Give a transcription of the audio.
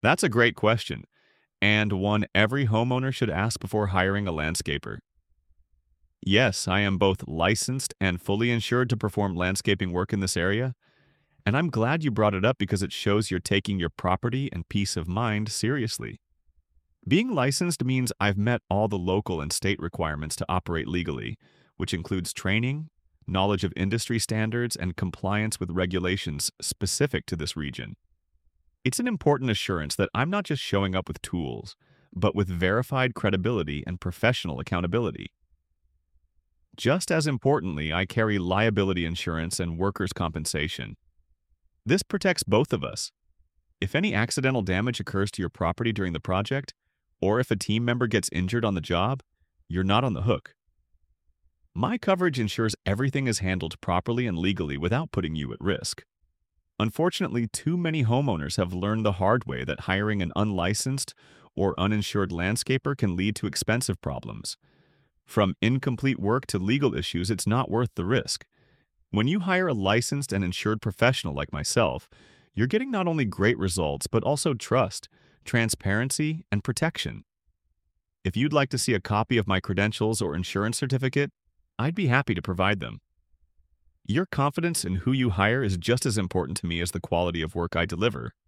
That's a great question, and one every homeowner should ask before hiring a landscaper. Yes, I am both licensed and fully insured to perform landscaping work in this area, and I'm glad you brought it up because it shows you're taking your property and peace of mind seriously. Being licensed means I've met all the local and state requirements to operate legally, which includes training, knowledge of industry standards, and compliance with regulations specific to this region. It's an important assurance that I'm not just showing up with tools, but with verified credibility and professional accountability. Just as importantly, I carry liability insurance and workers' compensation. This protects both of us. If any accidental damage occurs to your property during the project, or if a team member gets injured on the job, you're not on the hook. My coverage ensures everything is handled properly and legally without putting you at risk. Unfortunately, too many homeowners have learned the hard way that hiring an unlicensed or uninsured landscaper can lead to expensive problems. From incomplete work to legal issues, it's not worth the risk. When you hire a licensed and insured professional like myself, you're getting not only great results, but also trust, transparency, and protection. If you'd like to see a copy of my credentials or insurance certificate, I'd be happy to provide them. Your confidence in who you hire is just as important to me as the quality of work I deliver.